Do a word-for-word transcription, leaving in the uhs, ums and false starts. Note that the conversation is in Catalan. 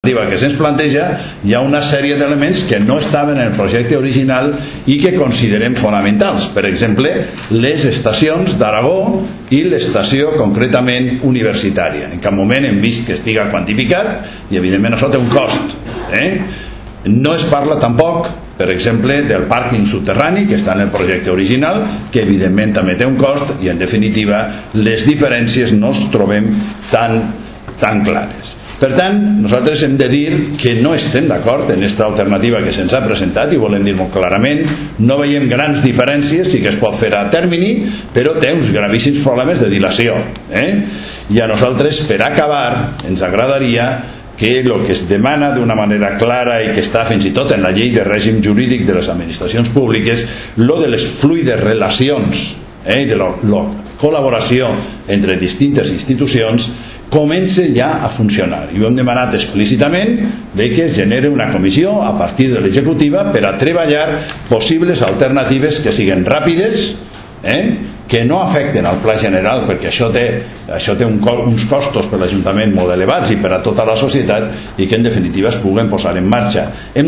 que se'ns planteja hi ha una sèrie d'elements que no estaven en el projecte original i que considerem fonamentals. Per exemple, les estacions d'Aragó i l'estació concretament universitària. En cap moment hem vist que estiga quantificat i evidentment això té un cost. Eh? No es parla tampoc, per exemple, del pàrquing subterrani que està en el projecte original, que evidentment també té un cost i en definitiva les diferències no es trobem tan, tan clares. Per tant, nosaltres hem de dir que no estem d'acord en aquesta alternativa que se'ns ha presentat i volem dir molt clarament, no veiem grans diferències, sí que es pot fer a termini, però té uns gravíssims problemes de dilació. Eh? I a nosaltres, per acabar, ens agradaria que el que es demana d'una manera clara i que està fins i tot en la llei de règim jurídic de les administracions públiques, lo de les fluides relacions, eh, de la col·laboració entre distintes institucions, comença ja a funcionar i ho hem demanat explícitament de que es genere una comissió a partir de l'executiva per a treballar possibles alternatives que siguin ràpides, eh? que no afecten al pla general, perquè això té, això té un, uns costos per l'Ajuntament molt elevats i per a tota la societat, i que en definitiva es puguen posar en marxa. Hem